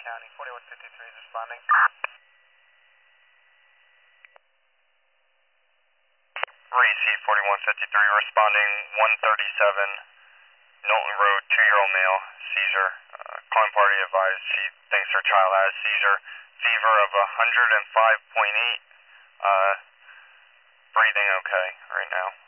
County. 4153 is responding. Reese 4153 responding 137 Knowlton Road, 2-year-old male, seizure. Calling party advised she thinks her child has seizure. Fever of 105.8. Breathing okay right now.